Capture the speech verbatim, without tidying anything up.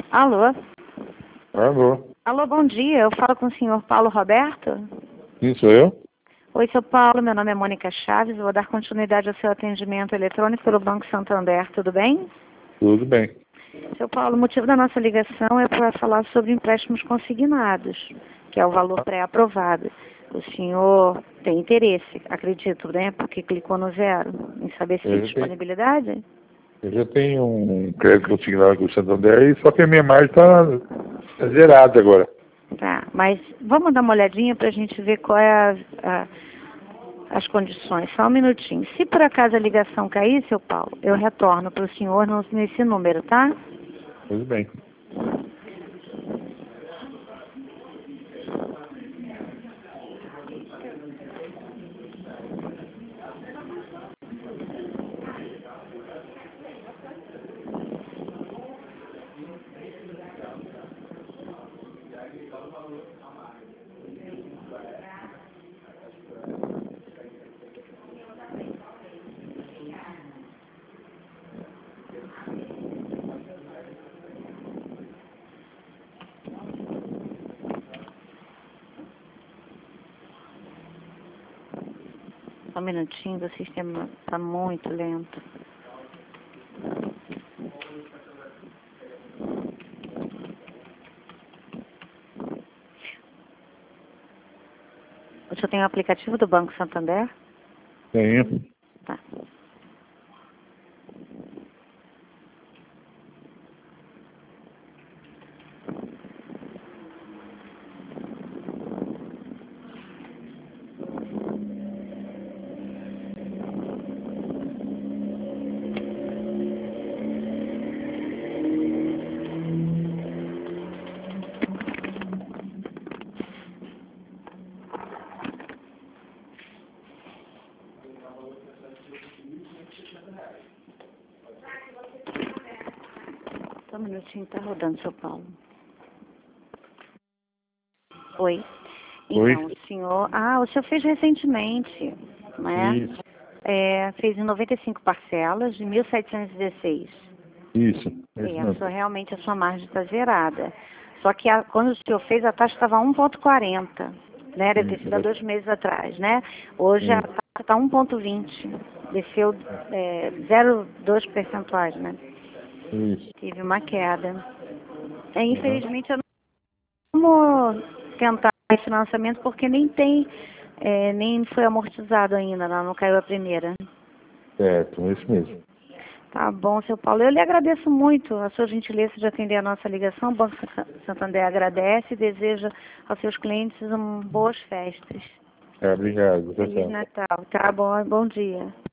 Alô? Alô? Alô, bom dia. Eu falo com o senhor Paulo Roberto? Sim, sou eu? Oi, seu Paulo. Meu nome é Mônica Chaves. Vou dar continuidade ao seu atendimento eletrônico pelo Banco Santander. Tudo bem? Tudo bem. Seu Paulo, o motivo da nossa ligação é para falar sobre empréstimos consignados, que é o valor pré-aprovado. O senhor tem interesse, acredito, né? Porque clicou no zero, em saber se tem Eu já tenho, disponibilidade? eu já tenho um crédito consignado com o Santander, só que a minha margem está zerada agora. Tá, mas vamos dar uma olhadinha para a gente ver qual é a, a, as condições. Só um minutinho. Se por acaso a ligação cair, seu Paulo, eu retorno para o senhor no- nesse número, tá? Tudo bem. Só um minutinho, o sistema está muito lento. O senhor tem o aplicativo do Banco Santander? Tenho. Tá. Só um minutinho, tá rodando, seu Paulo. Oi. Então, Oi? o senhor... Ah, o senhor fez recentemente, né? Isso. É, fez em noventa e cinco parcelas de mil setecentos e dezesseis. Isso. É isso É, a mesmo. sua, realmente a sua margem está zerada. Só que a, quando o senhor fez, a taxa estava um vírgula quarenta, né? Deve ter Isso. sido há dois meses atrás, né? Hoje a Isso. taxa está um vírgula vinte. Desceu é, zero vírgula dois percentuais, né? Isso. Tive uma queda. É, Uhum. infelizmente, eu não vou tentar esse financiamento porque nem tem, é, nem foi amortizado ainda, não, não caiu a primeira. Certo, é isso mesmo. Tá bom, seu Paulo. Eu lhe agradeço muito a sua gentileza de atender a nossa ligação. O Banco Santander agradece e deseja aos seus clientes um, boas festas. É, obrigado. Tchau, Feliz tchau. Natal. Tá bom, bom dia.